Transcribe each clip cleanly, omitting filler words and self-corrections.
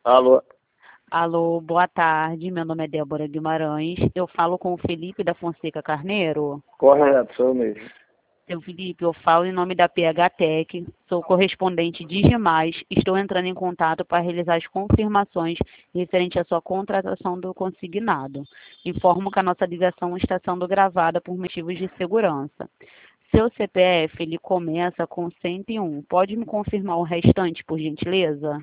Alô? Alô, boa tarde. Meu nome é Débora Guimarães. Eu falo com o Felipe da Fonseca Carneiro. Correto, sou eu mesmo. Seu Felipe, eu falo em nome da PH Tech. Sou correspondente Digimais. Estou entrando em contato para realizar as confirmações referente à sua contratação do consignado. Informo que a nossa ligação está sendo gravada por motivos de segurança. Seu CPF, ele começa com 101. Pode me confirmar o restante, por gentileza?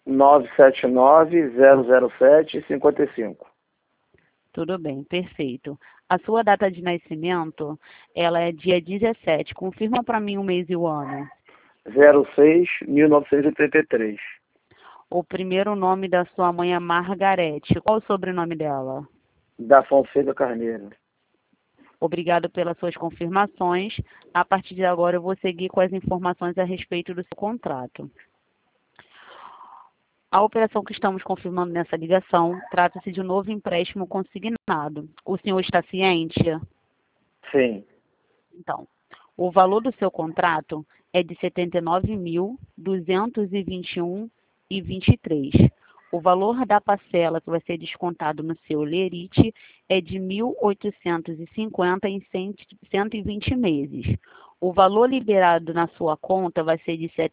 979-007-55. Tudo bem, perfeito. A sua data de nascimento, ela é dia 17. Confirma para mim o mês e o ano. 06-1983. O primeiro nome da sua mãe é Margarete. Qual o sobrenome dela? Da Fonseca Carneiro. Obrigado pelas suas confirmações. A partir de agora, eu vou seguir com as informações a respeito do seu contrato. A operação que estamos confirmando nessa ligação trata-se de um novo empréstimo consignado. O senhor está ciente? Sim. Então, o valor do seu contrato é de R$ 79.221,23. O valor da parcela que vai ser descontado no seu lerite é de R$ 1.850 em 120 meses. O valor liberado na sua conta vai ser de R$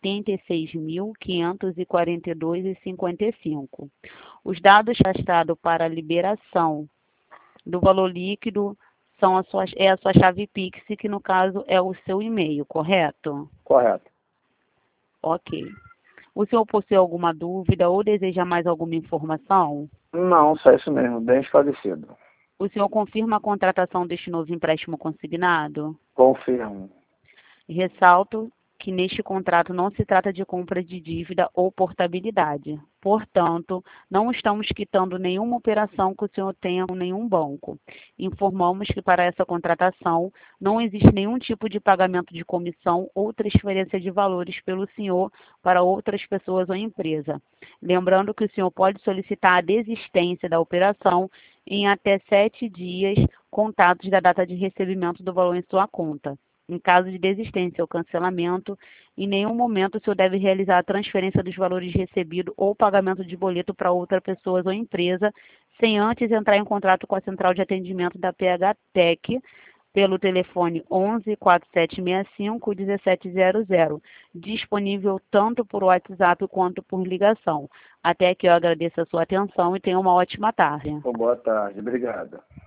76.542,55. Os dados gastados para a liberação do valor líquido são a sua chave Pix, que no caso é o seu e-mail, correto? Correto. Ok. O senhor possui alguma dúvida ou deseja mais alguma informação? Não, só isso mesmo, bem esclarecido. O senhor confirma a contratação deste novo empréstimo consignado? Confirmo. Ressalto que neste contrato não se trata de compra de dívida ou portabilidade. Portanto, não estamos quitando nenhuma operação que o senhor tenha com nenhum banco. Informamos que para essa contratação não existe nenhum tipo de pagamento de comissão ou transferência de valores pelo senhor para outras pessoas ou empresa. Lembrando que o senhor pode solicitar a desistência da operação em até 7 dias contados da data de recebimento do valor em sua conta. Em caso de desistência ou cancelamento, em nenhum momento o senhor deve realizar a transferência dos valores recebidos ou pagamento de boleto para outra pessoa ou empresa, sem antes entrar em contato com a central de atendimento da PH Tech pelo telefone 11 4765 1700, disponível tanto por WhatsApp quanto por ligação. Até que eu agradeço a sua atenção e tenha uma ótima tarde. Boa tarde, obrigado.